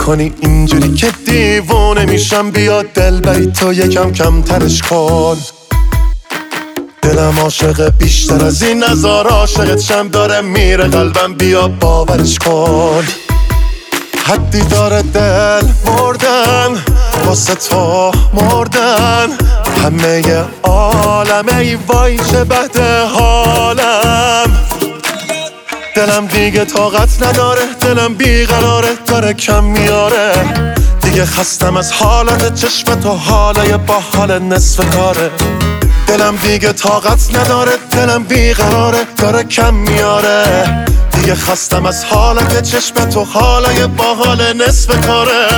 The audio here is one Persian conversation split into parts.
میکنی اینجوری که دیوونه میشم. بیا دل بری تو یکم کمترش کن. دلم عاشق بیشتر از این نزار عاشقت شم. داره میره قلبم بیا باورش کن. حدی داره دل مردن واسه تو مردن. همه عالمه ای وای چه بده حالم. دلم دیگه طاقت نداره دلم بیقراره داره کم میاره. دیگه خستم از حالت چشم تو حالای با حال نصف کاره. دلم دیگه طاقت نداره دلم بیقراره داره کم میاره. دیگه خستم از حالت چشم تو حالای با حال نصف کاره.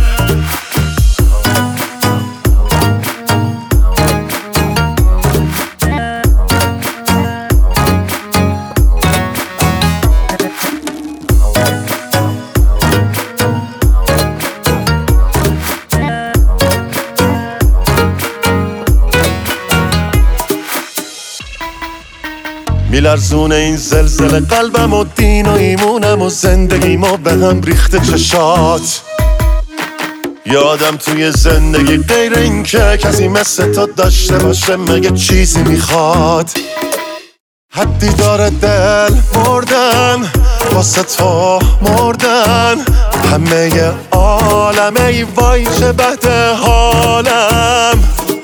میلرزونه این زلزله قلبم و دین و ایمونم و زندگیم و به هم ریخته چشات. یادم توی زندگی غیر این که کسی مثل تو داشته باشه مگه چیزی میخواد. حدی داره دل مردن واسه تو مردن. همه عالمه ای وای چه بده حالم.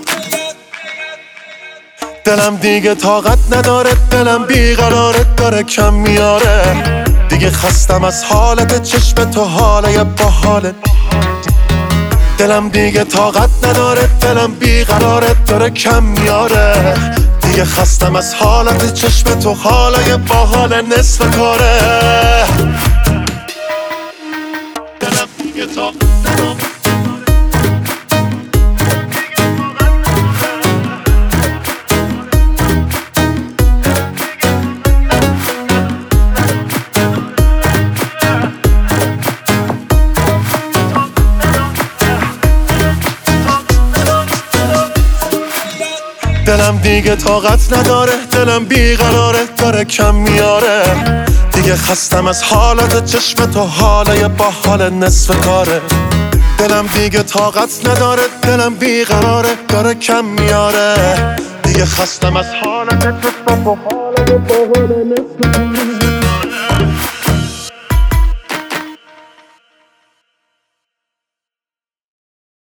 دلم دیگه طاقت نداره دلم بیقراره داره کم میاره. دیگه خستم از حالت چشم تو حالای با حالت. دلم دیگه طاقت نداره دلم بیقراره داره کم میاره. دیگه خستم از حالت چشم تو حالای با حال نصف کاره. دلم دیگه طاقت نداره. دلم دیگه طاقت نداره دلم بیقراره داره کم میاره. دیگه خستم از حالت چشم تو حالای با حال نصف کاره. دلم دیگه طاقت نداره دلم بیقراره داره کم میاره. دیگه خستم از حالت چشم تو حالای با حال نصف کاره.